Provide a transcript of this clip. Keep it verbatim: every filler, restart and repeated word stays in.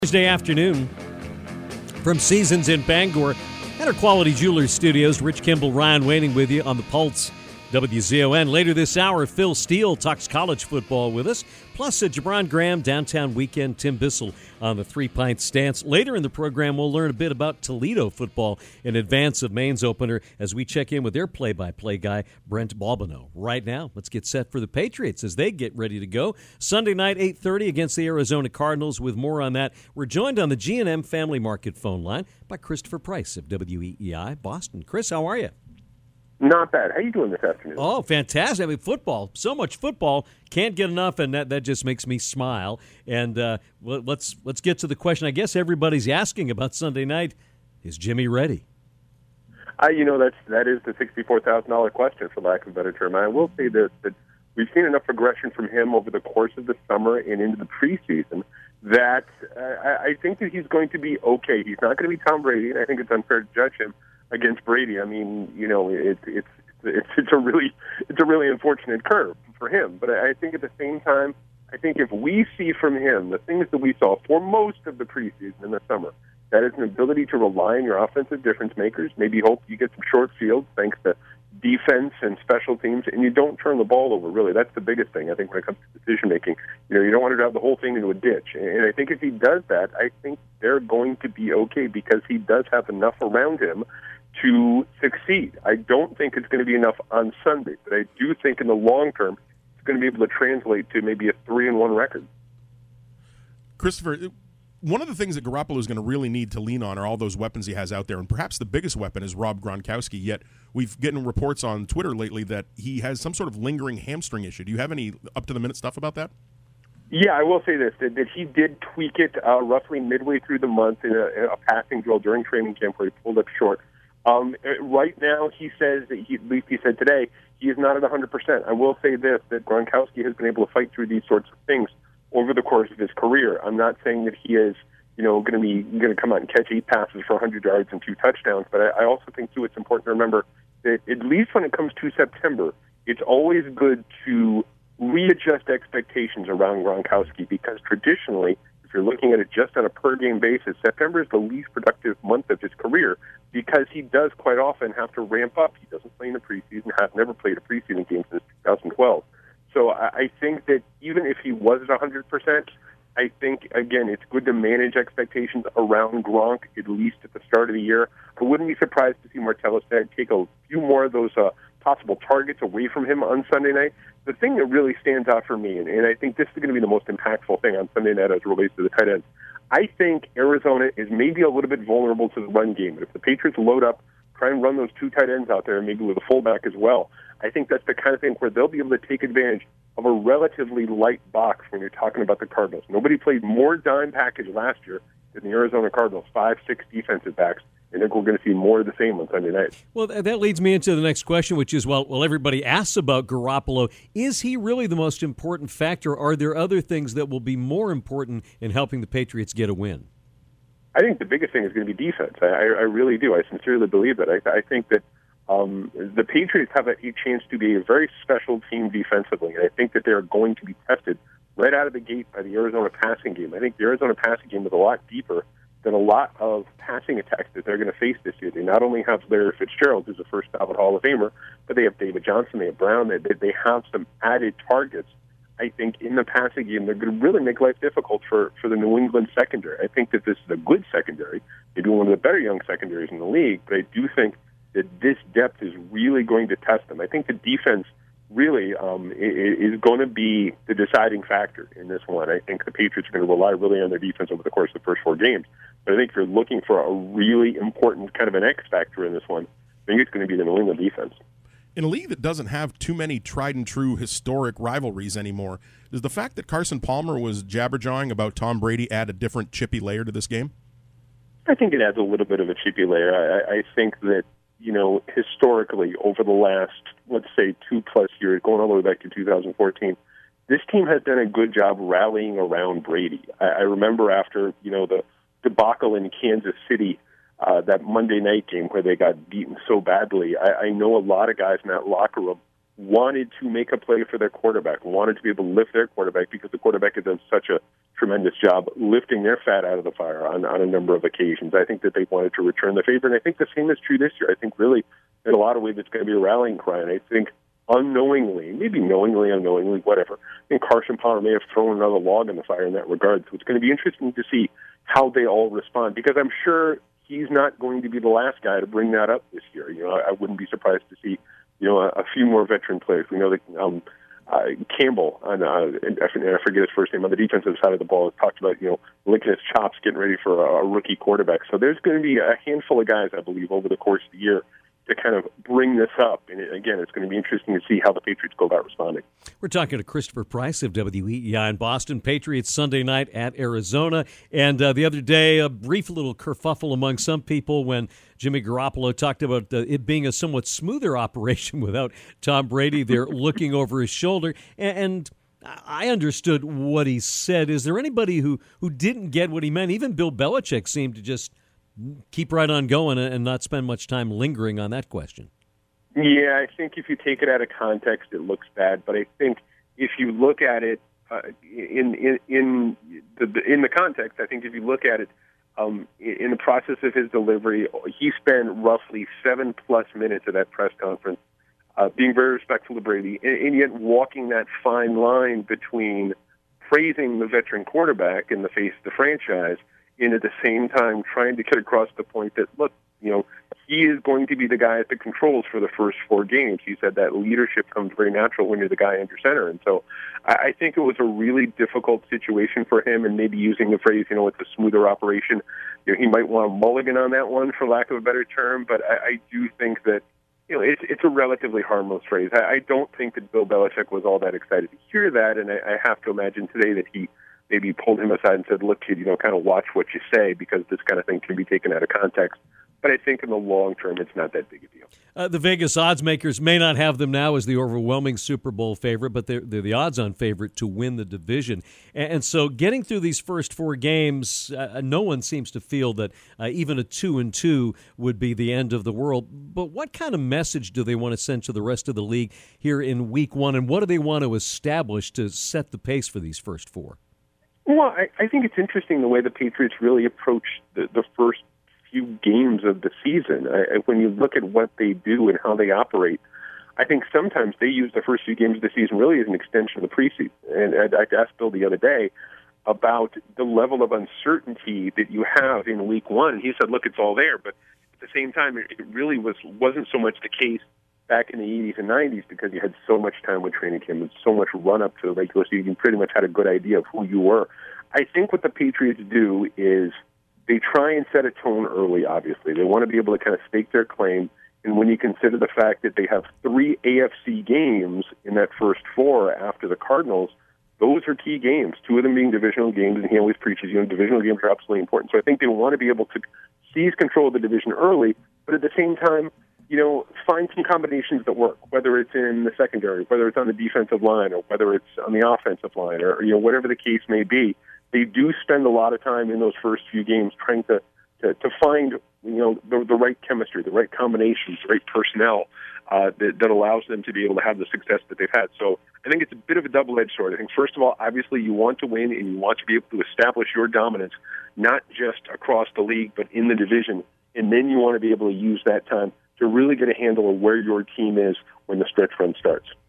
Thursday afternoon from Seasons in Bangor and our Quality Jewelers Studios. Rich Kimball, Ryan Waiting with you on the Pulse W Z O N. Later this hour, Phil Steele talks college football with us. Plus, uh, Jabron Graham, Downtown Weekend, Tim Bissell on the three-pint stance. Later in the program, we'll learn a bit about Toledo football in advance of Maine's opener as we check in with their play-by-play guy, Brent Balbino. Right now, let's get set for the Patriots as they get ready to go. Sunday night, eight thirty against the Arizona Cardinals. With more on that, we're joined on the G and M Family Market phone line by Christopher Price of W E E I Boston. Chris, how are you? Not bad. How are you doing this afternoon? Oh, fantastic. I mean, football, so much football, can't get enough, and that, that just makes me smile. And uh, let's let's get to the question I guess everybody's asking about Sunday night. Is Jimmy ready? Uh, you know, that's, that is the sixty-four thousand dollars question, for lack of a better term. I will say this, that we've seen enough progression from him over the course of the summer and into the preseason that uh, I, I think that he's going to be okay. He's not going to be Tom Brady, and I think it's unfair to judge him against Brady. I mean, you know, it, it's it's it's a really it's a really unfortunate curve for him. But I think at the same time, I think if we see from him the things that we saw for most of the preseason in the summer, that is an ability to rely on your offensive difference makers. Maybe hope you get some short fields thanks to defense and special teams, and you don't turn the ball over. Really, that's the biggest thing I think when it comes to decision making. You know, you don't want to drive the whole thing into a ditch. And I think if he does that, I think they're going to be okay because he does have enough around him to succeed. I don't think it's going to be enough on Sunday, but I do think in the long term it's going to be able to translate to maybe a three and one record. Christopher, one of the things that Garoppolo is going to really need to lean on are all those weapons he has out there, and perhaps the biggest weapon is Rob Gronkowski, yet we've gotten reports on Twitter lately that he has some sort of lingering hamstring issue. Do you have any up-to-the-minute stuff about that? Yeah, I will say this, that, that he did tweak it uh, roughly midway through the month in a, in a passing drill during training camp where he pulled up short. Um, right now, he says, that he, at least he said today, he is not at one hundred percent. I will say this, that Gronkowski has been able to fight through these sorts of things over the course of his career. I'm not saying that he is, you know, going to be going to come out and catch eight passes for one hundred yards and two touchdowns, but I, I also think, too, it's important to remember that at least when it comes to September, it's always good to readjust expectations around Gronkowski because traditionally, if you're looking at it just on a per-game basis, September is the least productive month of his career because he does quite often have to ramp up. He doesn't play in the preseason, has never played a preseason game since two thousand twelve. So I think that even if he was at one hundred percent, I think, again, it's good to manage expectations around Gronk, at least at the start of the year. I wouldn't be surprised to see Martellus take a few more of those uh, possible targets away from him on Sunday night. The thing that really stands out for me, and, and I think this is going to be the most impactful thing on Sunday night as it relates to the tight ends, I think Arizona is maybe a little bit vulnerable to the run game. But if the Patriots load up, try and run those two tight ends out there, maybe with a fullback as well, I think that's the kind of thing where they'll be able to take advantage of a relatively light box when you're talking about the Cardinals. Nobody played more dime package last year than the Arizona Cardinals, five, six defensive backs. I think we're going to see more of the same on Sunday night. Well, that leads me into the next question, which is, well, well, everybody asks about Garoppolo. Is he really the most important factor? Are there other things that will be more important in helping the Patriots get a win? I think the biggest thing is going to be defense. I, I really do. I sincerely believe that. I, I think that um, the Patriots have a, a chance to be a very special team defensively, and I think that they're going to be tested right out of the gate by the Arizona passing game. I think the Arizona passing game is a lot deeper than a lot of passing attacks that they're going to face this year. They not only have Larry Fitzgerald, who's a first ballot Hall of Famer, but they have David Johnson, they have Brown, they, they have some added targets. I think in the passing game, they're going to really make life difficult for, for the New England secondary. I think that this is a good secondary, maybe one of the better young secondaries in the league, but I do think that this depth is really going to test them. I think the defense really um, is going to be the deciding factor in this one. I think the Patriots are going to rely really on their defense over the course of the first four games. But I think if you're looking for a really important kind of an X factor in this one, I think it's going to be the New England defense. In a league that doesn't have too many tried-and-true historic rivalries anymore, does the fact that Carson Palmer was jabber-jawing about Tom Brady add a different chippy layer to this game? I think it adds a little bit of a chippy layer. I, I think that, you know, historically, over the last, let's say, two-plus years, going all the way back to two thousand fourteen, this team has done a good job rallying around Brady. I, I remember after, you know, the debacle in Kansas City, uh, that Monday night game where they got beaten so badly, I, I know a lot of guys in that locker room wanted to make a play for their quarterback, wanted to be able to lift their quarterback because the quarterback has done such a tremendous job lifting their fat out of the fire on, on a number of occasions. I think that they wanted to return the favor, and I think the same is true this year. I think really in a lot of ways it's going to be a rallying cry, and I think unknowingly, maybe knowingly, unknowingly, whatever, I think Carson Palmer may have thrown another log in the fire in that regard. So it's going to be interesting to see how they all respond, because I'm sure he's not going to be the last guy to bring that up this year. You know, I, I wouldn't be surprised to see, you know, a, a few more veteran players. We know that um, uh, Campbell, on, uh, and I forget his first name, on the defensive side of the ball, has talked about, you know, licking his chops, getting ready for a, a rookie quarterback. So there's going to be a handful of guys, I believe, over the course of the year to kind of bring this up. And again, it's going to be interesting to see how the Patriots go about responding. We're talking to Christopher Price of W E E I in Boston. Patriots Sunday night at Arizona. And uh, the other day, a brief little kerfuffle among some people when Jimmy Garoppolo talked about uh, it being a somewhat smoother operation without Tom Brady there looking over his shoulder. And, and I understood what he said. Is there anybody who, who didn't get what he meant? Even Bill Belichick seemed to just keep right on going and not spend much time lingering on that question. Yeah, I think if you take it out of context, it looks bad. But I think if you look at it uh, in in in the in the context, I think if you look at it um, in the process of his delivery, he spent roughly seven plus minutes of that press conference uh, being very respectful to Brady, and, and yet walking that fine line between praising the veteran quarterback in the face of the franchise, and at the same time trying to get across the point that, look, you know, he is going to be the guy at the controls for the first four games. He said that leadership comes very natural when you're the guy under center. And so I, I think it was a really difficult situation for him, and maybe using the phrase, you know, it's a smoother operation. You know, he might want a mulligan on that one, for lack of a better term, but I, I do think that, you know, it's, it's a relatively harmless phrase. I, I don't think that Bill Belichick was all that excited to hear that, and I, I have to imagine today that he maybe pulled him aside and said, look, kid, you know, kind of watch what you say, because this kind of thing can be taken out of context. But I think in the long term, it's not that big a deal. Uh, the Vegas odds makers may not have them now as the overwhelming Super Bowl favorite, but they're, they're the odds-on favorite to win the division. And, and so getting through these first four games, uh, no one seems to feel that uh, even a two and two would be the end of the world. But what kind of message do they want to send to the rest of the league here in week one, and what do they want to establish to set the pace for these first four? Well, I, I think it's interesting the way the Patriots really approach the, the first few games of the season. I, when you look at what they do and how they operate, I think sometimes they use the first few games of the season really as an extension of the preseason. And I, I asked Bill the other day about the level of uncertainty that you have in week one. He said, look, it's all there. But at the same time, it, it really was, wasn't so much the case back in the eighties and nineties, because you had so much time with training camp and so much run-up to the regular season. You pretty much had a good idea of who you were. I think what the Patriots do is they try and set a tone early, obviously. They want to be able to kind of stake their claim. And when you consider the fact that they have three A F C games in that first four after the Cardinals, those are key games, two of them being divisional games, and he always preaches, you know, divisional games are absolutely important. So I think they want to be able to seize control of the division early, but at the same time, you know, find some combinations that work, whether it's in the secondary, whether it's on the defensive line, or whether it's on the offensive line, or, you know, whatever the case may be. They do spend a lot of time in those first few games trying to, to, to find, you know, the, the right chemistry, the right combinations, the right personnel uh, that, that allows them to be able to have the success that they've had. So I think it's a bit of a double-edged sword. I think, first of all, obviously you want to win and you want to be able to establish your dominance, not just across the league, but in the division. And then you want to be able to use that time to really get a handle of where your team is when the stretch run starts.